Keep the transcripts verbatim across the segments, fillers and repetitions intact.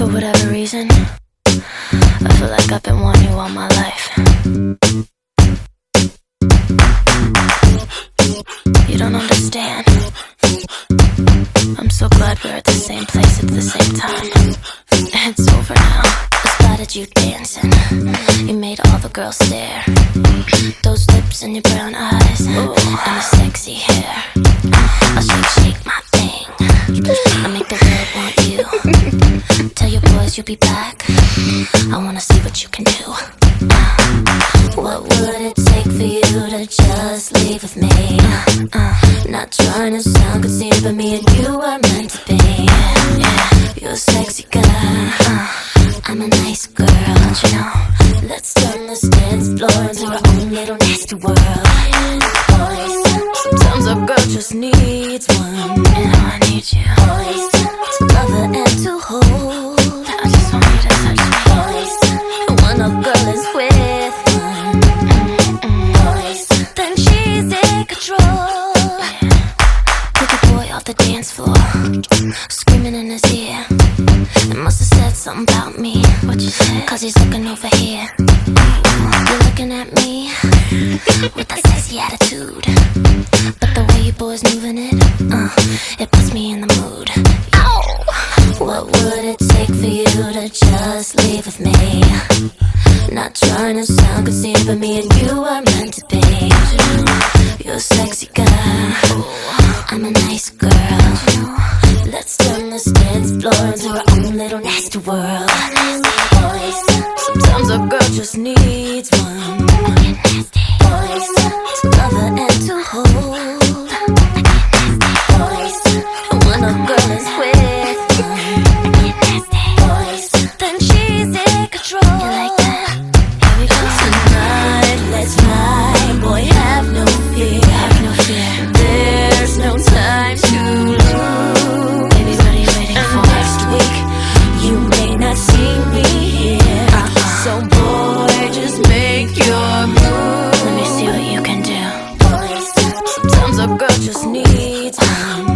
For whatever reason, I feel like I've been wanting you all my life. You don't understand. I'm so glad we're at the same place at the same time. It's over now. I spotted you dancing. You made all the girls stare. Those lips and your brown eyes, ooh, and your sexy hair. I'll shake, shake my thing. I'll make the world want you. Tell your boys you'll be back. I wanna see what you can do. What would it take for you to just leave with me? Uh, not trying to sound conceited, but me and you are meant to be. Yeah, you're a sexy girl. Uh, I'm a nice girl, don't you know? Let's turn this dance floor into our own little nasty world. Sometimes a girl just needs one, and I need you. To love her and to hold. I just want you to touch me. And when a girl is with one, mm-mm, then she's in control. Pick a boy off the dance floor, screaming in his ear. They must have said something about me. What you say? Cause he's looking over here. You're looking at me with that sexy attitude, but the way you boys moving it, uh, it puts me in the mood. Ow! What would it take for you to just leave with me? Not trying to sound conceited, but me and you are meant to be. You're a sexy girl, I'm a nice girl. Let's turn this dance floor into our own little nasty world. Sometimes a girl just needs one, to love her and to hold. And when a girl is with one, then she's in control. You like that? Here we go. Tonight, let's fly. Boy, have no fear. Have no fear. There's no time to lose. Baby, what are you waiting and for? Next week, you may not see me here. Uh-uh. So boy, just make your move. Let me see what you can do. Sometimes a girl just needs one,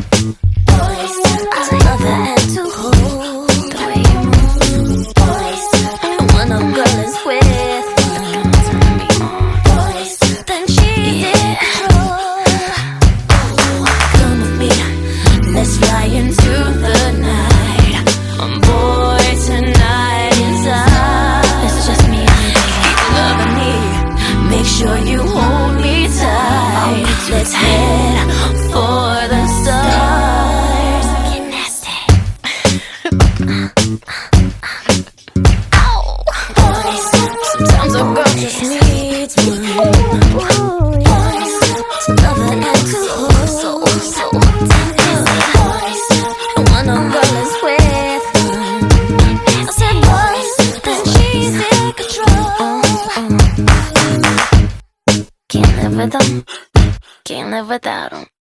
to love her and to hold. The way you move. And when a girl is with one, then she's in control. Come with me, let's fly into the night. Um, boy, tonight is ours. It's just me and you, baby. Keep loving me, make sure you hold me tight. Let's head for the stars. Get nasty. Ow! Sometimes a girl just needs one, to love her and to hold. So, so, and when a girl is with one, I said boys, then she's in control. Can't live with them, can't live without them.